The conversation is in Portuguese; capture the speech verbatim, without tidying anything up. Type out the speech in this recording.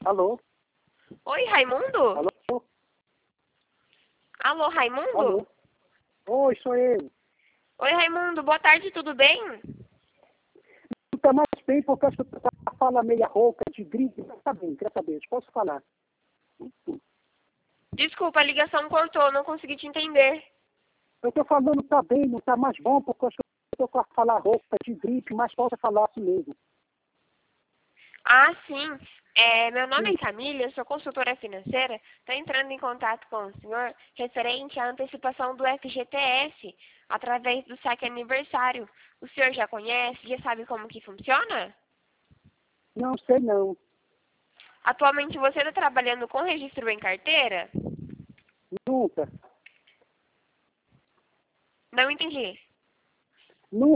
Alô? Oi, Raimundo? Alô? Alô, Raimundo? Alô? Oi, sou eu. Oi, Raimundo, boa tarde, tudo bem? Não tá mais bem porque acho que tu fala meia rouca, de gripe. Tá bem, graças a Deus. Posso falar? Desculpa, a ligação cortou, não consegui te entender. Eu tô falando, tá bem, não tá mais bom porque acho que eu tô com a falar rouca, de gripe, mas posso falar assim mesmo. Ah, sim. É, meu nome é Camila, eu sou consultora financeira. Estou entrando em contato com o senhor referente à antecipação do F G T S através do saque aniversário. O senhor já conhece, já sabe como que funciona? Não sei não. Atualmente você está trabalhando com registro em carteira? Nunca. Não entendi. Nunca.